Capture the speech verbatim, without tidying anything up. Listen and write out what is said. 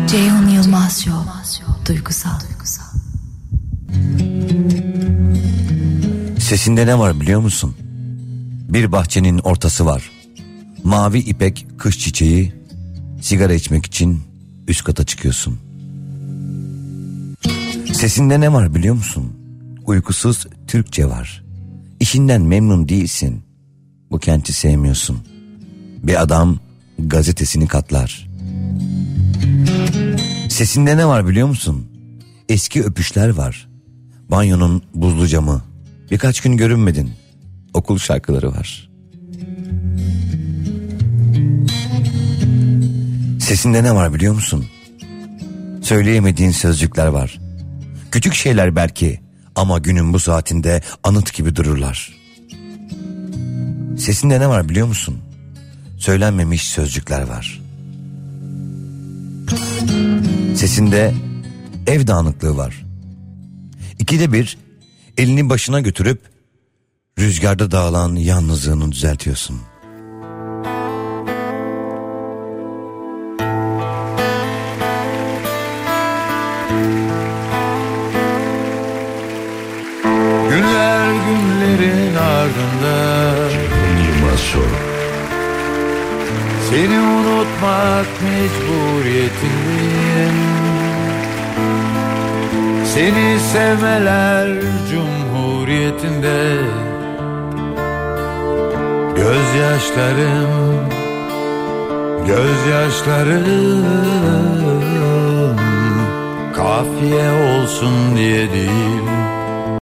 Ceyhun Yılmaz Show. Duygusal. Sesinde ne var biliyor musun? Bir bahçenin ortası var. Mavi ipek kış çiçeği. Sigara içmek için üst kata çıkıyorsun. Sesinde ne var biliyor musun? Uykusuz Türkçe var. İşinden memnun değilsin. Bu kenti sevmiyorsun. Bir adam gazetesini katlar. Sesinde ne var biliyor musun? Eski öpüşler var. Banyonun buzlu camı. Birkaç gün görünmedin. Okul şarkıları var. Sesinde ne var biliyor musun? Söyleyemediğin sözcükler var. Küçük şeyler belki ama günün bu saatinde anıt gibi dururlar. Sesinde ne var biliyor musun? Söylenmemiş sözcükler var. Sesinde ev dağınıklığı var. İkide bir elini başına götürüp rüzgarda dağılan yalnızlığını düzeltiyorsun. Günler günlerin ardında seni unutmak mecburiyetindeyim. Seni sevmeler cumhuriyetinde. Gözyaşlarım, gözyaşlarım kafiye olsun diye değil,